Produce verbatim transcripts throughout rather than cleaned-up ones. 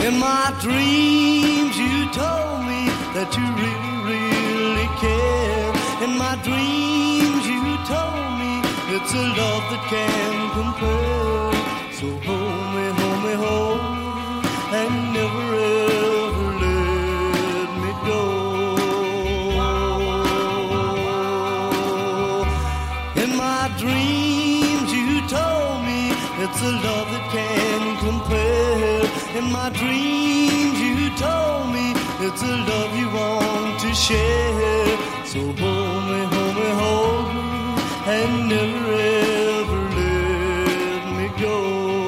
In my dreams you told me that you really, really care. In my dreams you told me it's a love that can't compare. So hold me, hold me, hold me, and never ever let me go. In my dreams you told me it's a love that can't compare. In my dreams you told me it's a love you want to share. So hold me, hold me, hold me, and never ever let me go.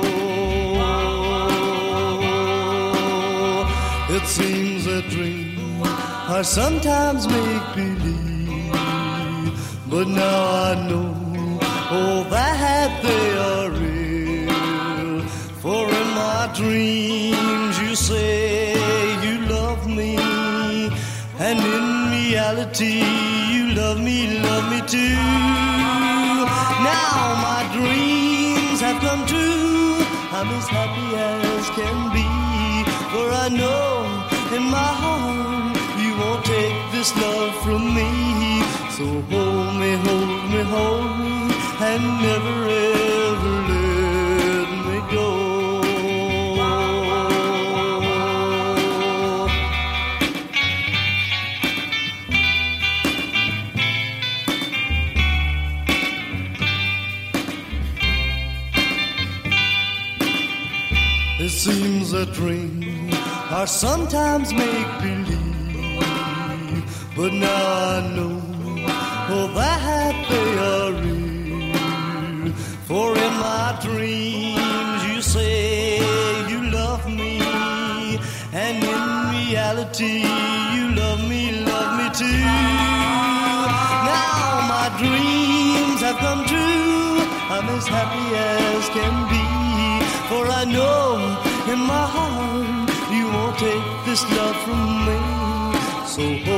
It seems a dream I sometimes make believe, but now I know, oh, that they are real. For in my dreams you say you love me, and in reality you love me, love me too. Now my dreams have come true, I'm as happy as can be. For I know in my heart you won't take this love from me. So hold me, hold me, hold me, and never ever let me go. It seems a dream I sometimes make believe, but now I know, oh, that they are real. For in my dreams you say you love me, and in reality you love me, love me too. Now my dreams have come true, I'm as happy as can be. For I know in my heart you won't take this love from me. So